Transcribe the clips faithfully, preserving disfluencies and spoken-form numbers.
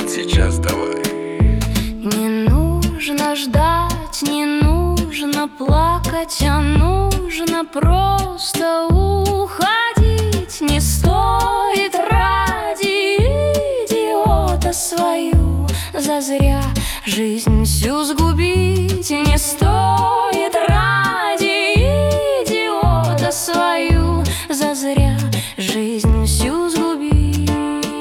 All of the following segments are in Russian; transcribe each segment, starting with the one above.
вот сейчас давай. Не нужно ждать, не нужно плакать, а нужно просто уходить. Не стоит ради идиота свою зазря жизнь всю сгубить. Не стоит ради идиота свою зазря жизнь всю сгубить.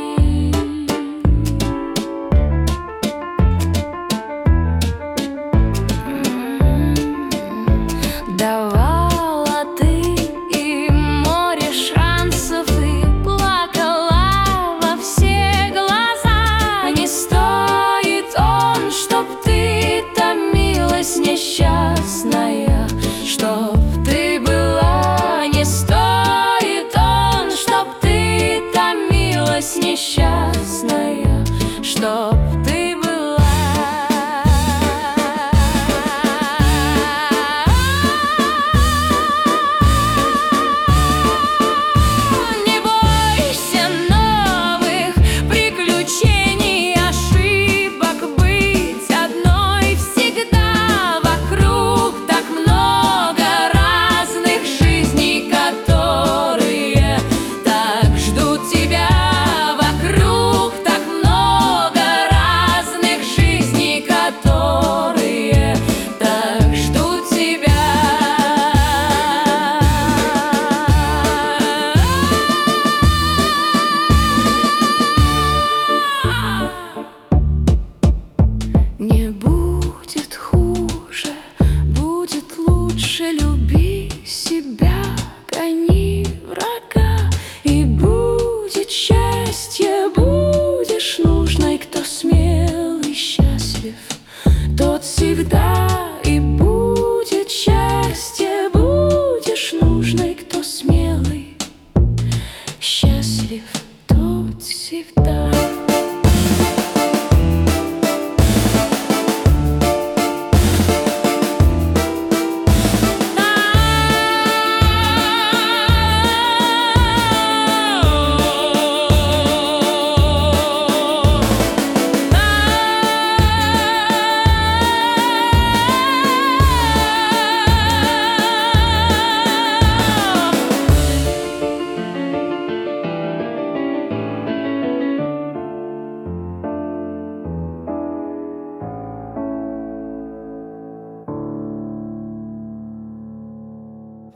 Давала ты и море шансов, и плакала во все глаза. Не стоит он, чтоб ты томилась несчастная, чтоб ты была. Не стоит он, чтоб ты томилась несчастная, чтоб